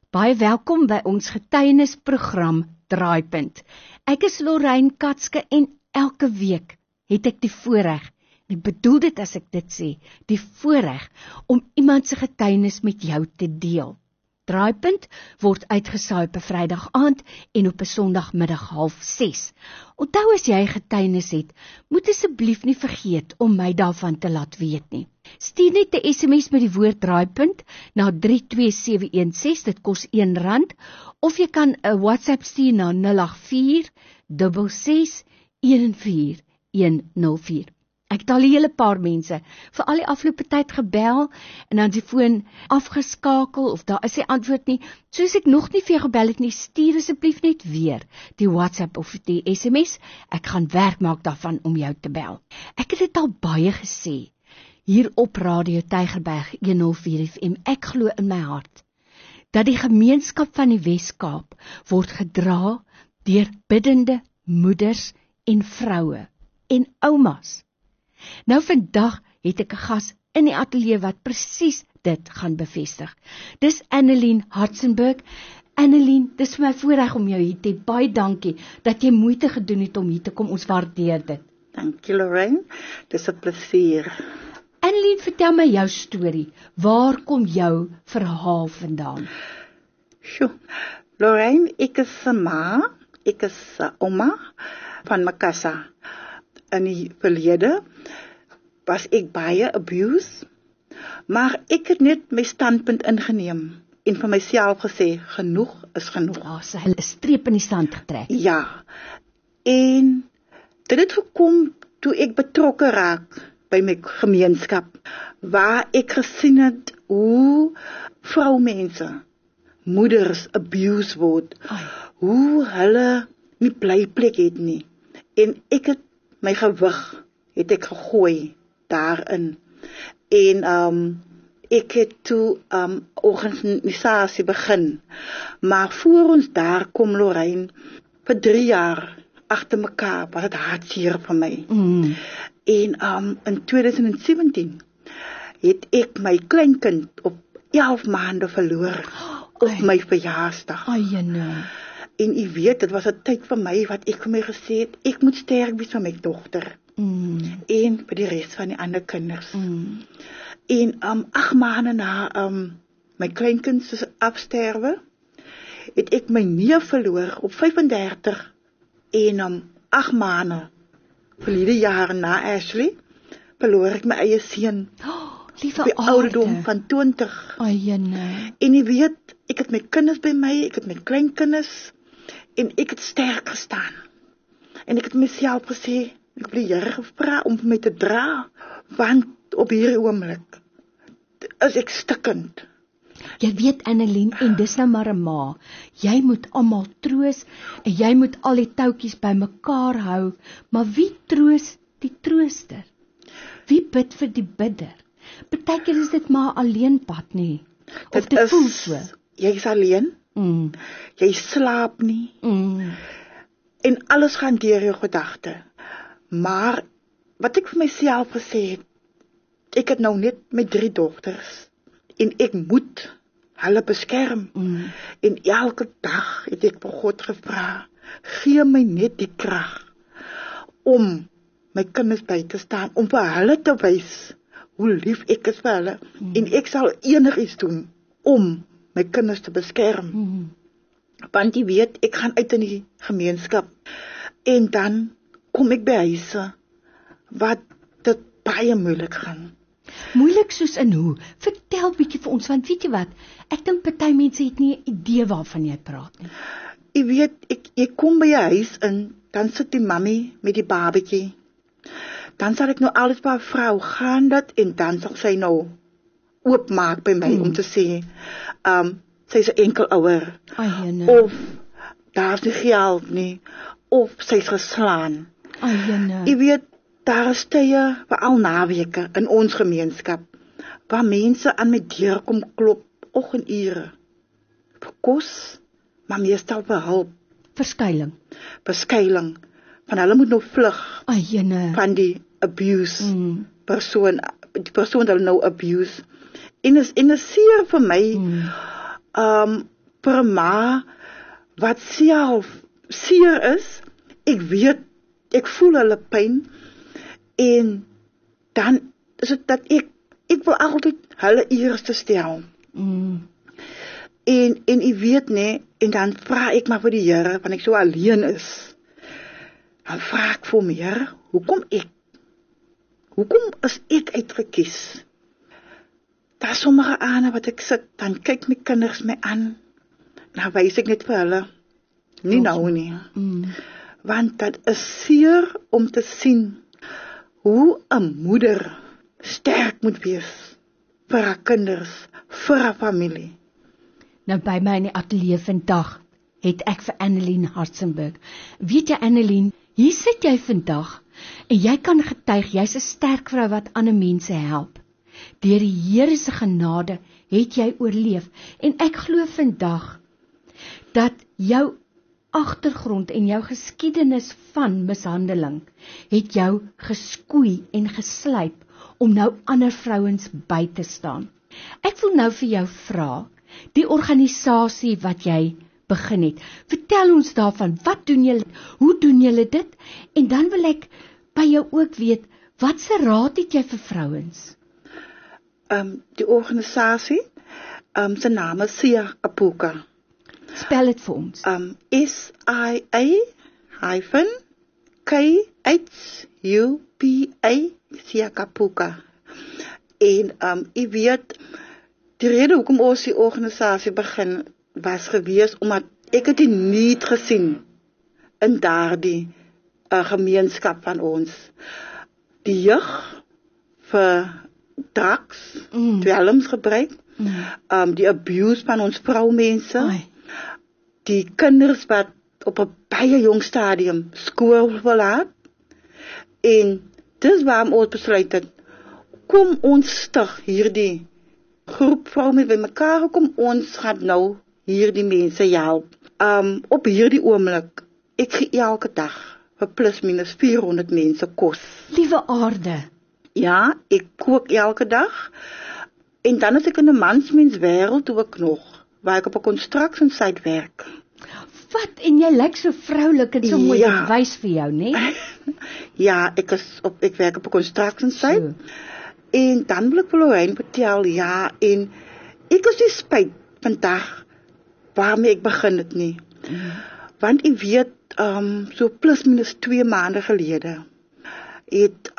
Baie welkom by ons getuienisprogram Draaipunt. Ek is Lorraine Katske en elke week het ek die voorreg, en ek bedoel dit as ek dit sê, die voorreg om iemand se getuienis met jou te deel. Draaipunt word uitgesaai op 'n Vrydag aand en op 'n Sondagmiddag 5:30. Onthou as jy getuienis het, moet asseblief nie vergeet om my daarvan te laat weet nie. Stuur net 'n SMS met die woord Draaipunt na 32716, dit kos R1, of jy kan 'n WhatsApp stuur na 084 66 14104. Ek het al 'n hele paar mense vir al die afgelope tyd gebel en dan die foon afgeskakel of daar is nie antwoord nie. Soos ek nog nie vir jou gebel het nie, stuur asseblief net weer die WhatsApp of die SMS. Ek gaan werk maak daarvan om jou te bel. Ek het dit al baie gesê hier op Radio Tygerberg 104 FM. Ek glo in my hart dat die gemeenskap van die Wes-Kaap word gedra deur biddende moeders en vroue en oumas. Nou vandag het ek 'n gas in die ateljee wat presies dit gaan bevestig. Dis Annelien Hartzenberg. Annelien, dis vir my voorreg om jou hier te hê. Baie dankie dat jy moeite gedoen het om hier te kom. Ons waardeer dit. Dankie Lorraine, dis 'n plesier. Annelien, vertel my jou storie. Waar kom jou verhaal vandaan? Sjoe, Lorraine, ek is 'n ma, ek is 'n ouma van Makassa. In die verlede was ek baie abused, maar ek het net my standpunt ingeneem en vir myself gesê, genoeg is genoeg. So hulle 'n streep in die sand getrek. Ja, en dit het gekom toe ek betrokke raak by my gemeenskap, waar ek gesien het hoe vroumense, moeders abused word, hoe hulle nie blyplek het nie, en ek het my gewig het ek gegooi daarin. En ek het toe organisasie begin. Maar voor ons daar kom Lorraine, vir 3 jaar agter mekaar was het hartseer vir my. En in 2017 het ek my kleinkind op 11 maande verloor op my verjaarsdag. En u weet, dit was 'n tyd vir my wat ek vir my gesê het, ek moet sterk wees vir my dogter. En vir die res van die ander kinders. En 8 maande na my kleinkind se afsterwe, het ek my neef verloor op 35 en 8 maande verlede jaar na Ashley verloor ek my eie seun. Liewe op die ouderdom van 20. En jy weet, ek het my kinders by my, ek het my kleinkinders, en ek het sterk gestaan. En ek het myself gesê, ek wil die Here gevra om vir my te dra, want op hierdie oomblik is ek stikkend. Jy weet Annelien, en dis nou maar 'n ma, jy moet almal troos, en jy moet al die touwtjies by mekaar hou, maar wie troos die trooster? Wie bid vir die bidder? Partykeer is dit maar alleen pad nie, of dit voel so. Jy is alleen, jy slaap nie, en alles gaan deur jou gedagte. Maar, wat ek vir myself gesê het, ek het nou net met 3 dogters, en ek moet hulle beskerm. En elke dag het ek vir God gevra, gee my net die krag, om my kinders by te staan, om vir hulle te wys, hoe lief ek is vir hulle, en ek sal enigiets doen, om my kinders te beskerm. Want jy weet, ek gaan uit in die gemeenskap, en dan kom ek by huise, wat dit baie moeilik gaan. Moeilik soos in hoe? Vertel bietjie vir ons, want weet jy wat, ek dink party mense het nie 'n idee waarvan jy praat nie. Jy weet, ek kom by 'n huis in, dan sit die mami met die babatjie, dan sal ek nou alles by 'n vrou gaan dat, en dan sal sy nou oopmaak by my om te sê, sy is 'n enkelouer, of daar's nie geld nie, of sy is geslaan. Jy weet, daar is tye, veral naweke in ons gemeenskap, waar mense aan my deur kom klop, oggendure, vir kos, maar meestal vir hulp. Verskuiling, van hulle moet nou vlug, van die abuse, persoon, die persoon wat hulle nou abuse, en is seer vir my, vir 'n ma wat self seer is. Ek weet, ek voel hulle pyn en dan is dit dat ek wil altyd hulle eerste stel. En ek weet nie, en dan vra ek maar vir die Here, want ek so alleen is. Dan vra ek vir my, Here, hoekom is ek uitgekies? Daar is sommige aande wat ek sit, dan kyk my kinders my aan, dan wys ek net vir hulle, nie nou nie. Want dit is seer om te sien hoe 'n moeder sterk moet wees vir haar kinders, vir haar familie. Nou by my in die ateljee vandag het ek vir Annelien Hartzenberg. Weet jy Annelien, hier sit jy vandag en jy kan getuig, jy's 'n sterk vrou wat ander mense help. Deur die Here se genade het jy oorleef en ek glo vandag dat jou agtergrond en jou geskiedenis van mishandeling het jou geskoei en geslyp om nou ander vrouens by te staan. Ek wil nou vir jou vra, die organisasie wat jy begin het, vertel ons daarvan, wat doen julle, hoe doen julle dit? En dan wil ek by jou ook weet, wat se raad het jy vir vrouens? Die organisasie, se naam is Sia Kapuka. Spel dit vir ons. SIA-KHUPA, Sia Kapuka. En ek weet, die rede hoekom ons die organisasie begin, was gewees, omdat ek het die need gesien in daardie gemeenskap van ons. Die jeug vir drugs, dwelmsgebruik, die abuse van ons vroumense, die kinders wat op 'n baie jong stadium skool verlaat, en dis waarom ons besluit het, kom ons stig hierdie groep vrouens by mekaar, kom ons gaan nou hierdie mense help. Op hierdie oomblik, ek gee elke dag vir plus minus 400 mense kos. Liewe aarde. Ja, ek kook elke dag. En dan is ek in 'n mansmenswêreld ook nog, waar ek op 'n construction-site werk. Wat? En jy lyk so vroulik en so mooi, dit wys vir jou, né? Ja, ek werk op 'n construction-site. En dan wil ek vir Lorraine vertel, ja, en ek is nie spyt vandag waarmee ek begin het nie. Want ek weet, so plus minus 2 maande gelede, het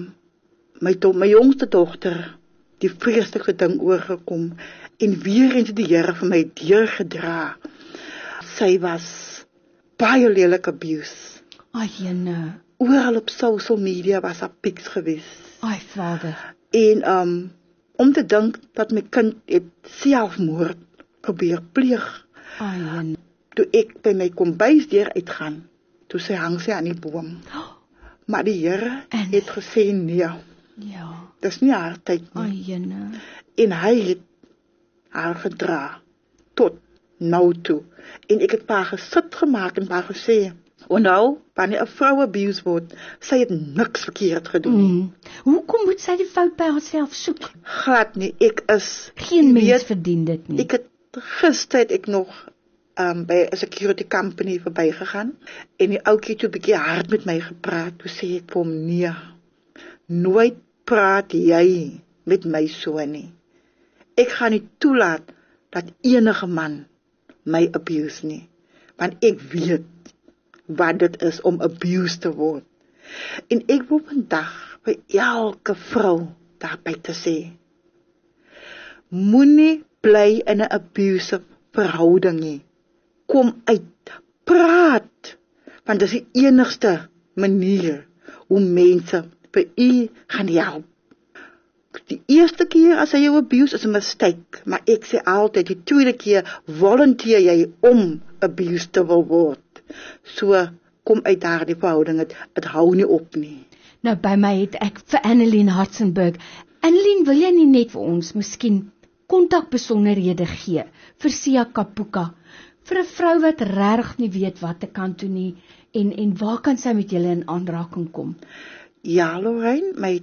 my jongste dogter die vreeslikste ding oorgekom, en weer eens het die Here vir my deurgedra. Sy was baie lelik abuse. Ai, jene. Oral op social media was haar pics gewees. Ai, Vader. En om te dink dat my kind het selfmoord probeer pleeg. Ai, jene. Toe ek by my kombuisdeur uitgaan, toe hang sy aan die boom. Maar die Here het gesê nee. Ja. Dis nie haar tyd nie. Ai, jene. En hy het haar gedra tot nou toe. En ek het haar gesit gemaak en haar gesê, nou, wanneer 'n vrou abuse word, sy het niks verkeerd gedoen nie. Hoekom moet sy die fout by haarself soek? Glad nie, Geen mens verdien dit nie. Ek het gister ek nog by 'n security company verbygegaan, en die ouetjie het so 'n bietjie hard met my gepraat. Toe sê ek vir hom, nee, nooit praat jy met my so nie. Ek gaan nie toelaat dat enige man my abuse nie, want ek weet wat dit is om abused te word. En ek wil vandag vir elke vrou daarby te sê, moenie bly in 'n abusive verhouding nie. Kom uit, praat, want dit is die enigste manier hoe mense vir u gaan help. Die eerste keer as hy jou abuse is 'n mistake, maar ek sê altyd, die tweede keer volunteer jy om abuse te wil word. So, kom uit daardie verhouding, het hou nie op nie. Nou, by my het ek vir Annelien Hartzenberg. Annelien, wil jy nie net vir ons miskien kontakbesonderhede gee vir Sia Kapuka, vir 'n vrou wat regtig nie weet wat te kan doen nie, en waar kan sy met julle in aanraking kom? Ja, Lorraine, my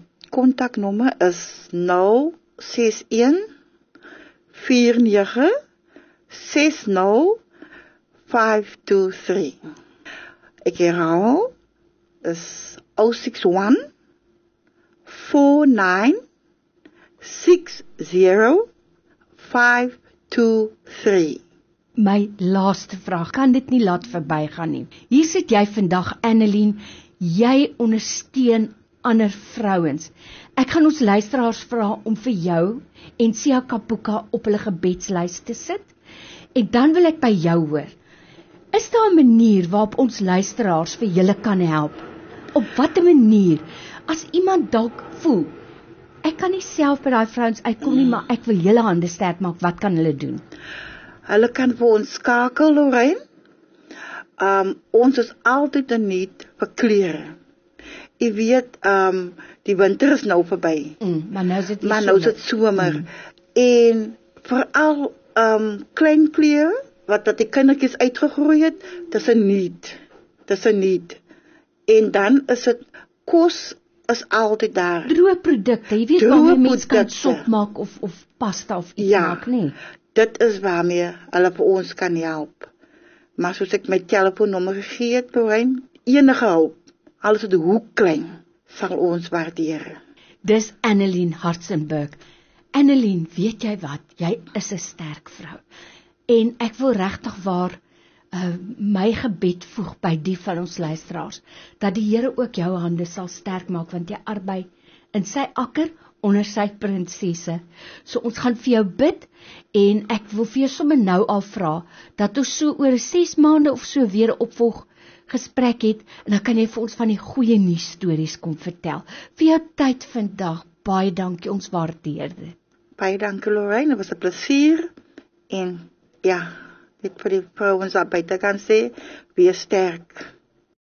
kontaknommer is 061 49 60523. Ek herhaal, is 061 49 60523. My laaste vraag, kan dit nie laat verbygaan nie. Hier sit jy vandag, Annelien, jy ondersteun ander vrouens. Ek gaan ons luisteraars vra om vir jou en Sia Kapuka op hulle gebedslys te sit. En dan wil ek by jou hoor. Is daar 'n manier waarop ons luisteraars vir julle kan help? Op watter manier? As iemand dalk voel, ek kan nie self by daai vrouens uitkom nie, maar ek wil julle hande sterk maak, wat kan hulle doen? Hulle kan vir ons skakel, Lorraine. Ons is altyd in need vir klere. Jy weet, die winter is nou verby. Maar nou is dit somer. En veral klein klere, wat die kindertjies uitgegroei het, dis 'n need. En dan is dit, kos is altyd daar. Droë produkte, jy weet waarmee mense kan sop maak of pasta of iets maak, nie? Dit is waarmee hulle vir ons kan help. Maar soos ek my telefoonnommer gegee het, Lorraine, enige hulp, alles wat hoe klein, sal ons waardeer. Dis Annelien Hartzenberg. Annelien, weet jy wat? Jy is 'n sterk vrou. En ek wil regtig waar my gebed voeg by die van ons luisteraars, dat die Here ook jou hande sal sterk maak, want jy arbei in sy akker onder sy prinsesse. So ons gaan vir jou bid, en ek wil vir jou sommer nou al vra, dat ons so oor 6 maande of so weer 'n opvolg gesprek het, en dan kan jy vir ons van die goeie nuus stories kom vertel. Vir jou tyd vandag, baie dankie, ons waardeer dit. Baie dankie, Lorraine, het was 'n plesier, en ja, dit vir die vrouens daar buite kan sê, wees sterk.